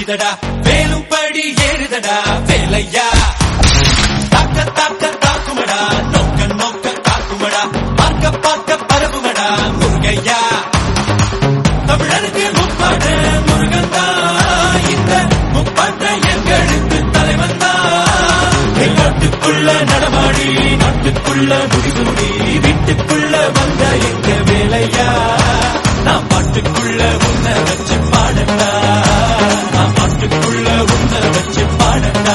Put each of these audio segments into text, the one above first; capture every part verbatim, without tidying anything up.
இருக்குதடா வேலும் படி ஏறுதடா வேலையா தாக்க தாக்க தாக்குமடா நோக்க நோக்க தாக்குமடா பார்க்க பார்க்க பரவுமடா முருகையா தமிழனுக்கு முப்பாட்ட முருகன் தான் இந்த முப்பாட்ட எங்களுக்கு தலைவன் தான் நாட்டுக்குள்ள நடமாடி நாட்டுக்குள்ள முடிசூடி வீட்டுக்குள்ள வந்த எங்க வேலையா நான் பாட்டுக்குள்ள உன்னை வச்சு பாடட்டா நான் பாட்டுக்குள்ள உன்னை வச்சு பாடட்டா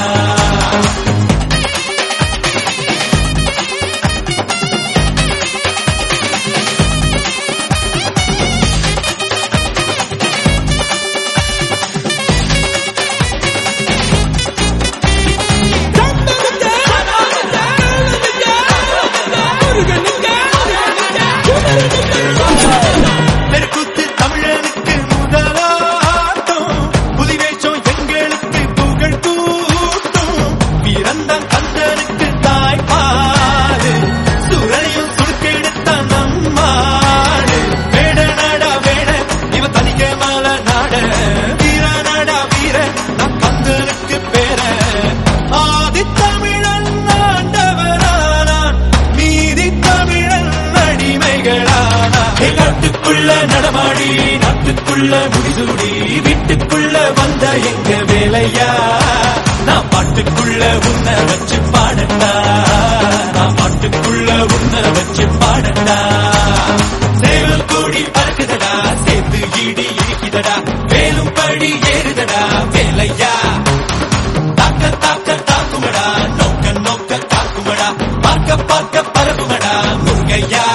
நாட்டுக்குள்ள நடமாடி நாட்டுக்குள்ள முடிசூடி வீட்டுக்குள்ள வந்த எங்க வேலையா நான் பாட்டுக்குள்ள உன்னை வச்சு பாடட்டா நான் பாட்டுக்குள்ள உன்னை வச்சு பாடட்டா சேவல் கூடி பறக்குதடா சேர்ந்து ஈடி இருக்குதடா வேலும் படி ஏறுதடா வேலையா தாக்க தாக்க தாக்குமடா நோக்க நோக்க தாக்குமடா பார்க்க பார்க்க பரவுமடா முருகையா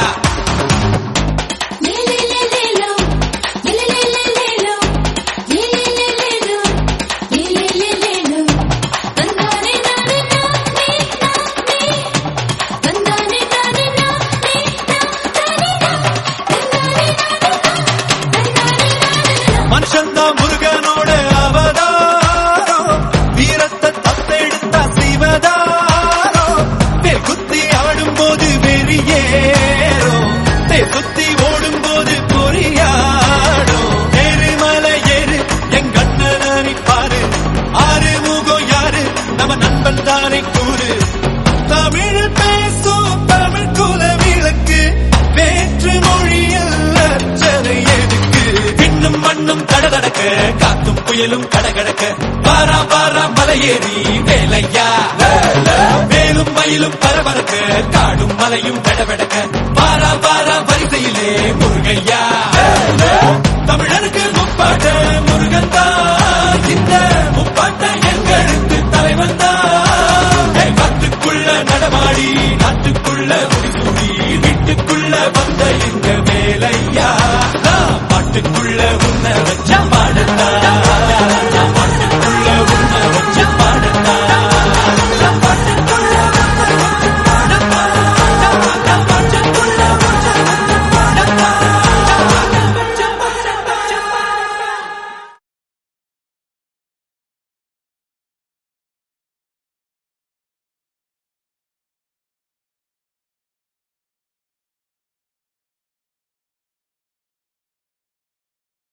மனுஷந்தா முருகனோட அவதாரம் வீரத்தை தத்தெடுத்தா சிவதாரம் தேர் குத்தி ஆடும் போது வெறியேறும் தேர் குத்தி ஓடும் போது பொறியாடும் ஏறுமலை ஏறு எங்க அண்ணனை பாரு ஆறு முகம் யாரு நம்ம நண்பன் தானே கூறு தமிழில் பேசும் தமிழ் குல விளக்கு வேற்று மொழியில் அச்சனை எதுக்கு பின்னும் மண்ணும் கடகடக்க காத்தும் புயலும் கடகடக்க பாரா பாரா மலையேறி வேலையா வேலும் மயிலும் பரபரக்க காடும் மலையும் கடவடக்க பாரா பாரா வரிசையிலே முருகையா தமிழருக்கு முப்பாட்ட முருகன் தான் இந்த முப்பாட்ட எங்களுக்கு தலைவன் தான் நாட்டுக்குள்ள நடமாடி நாட்டுக்குள்ள முடிசூடி வீட்டுக்குள்ள வந்த எங்க வேலையா நான் பாட்டுக்குள்ள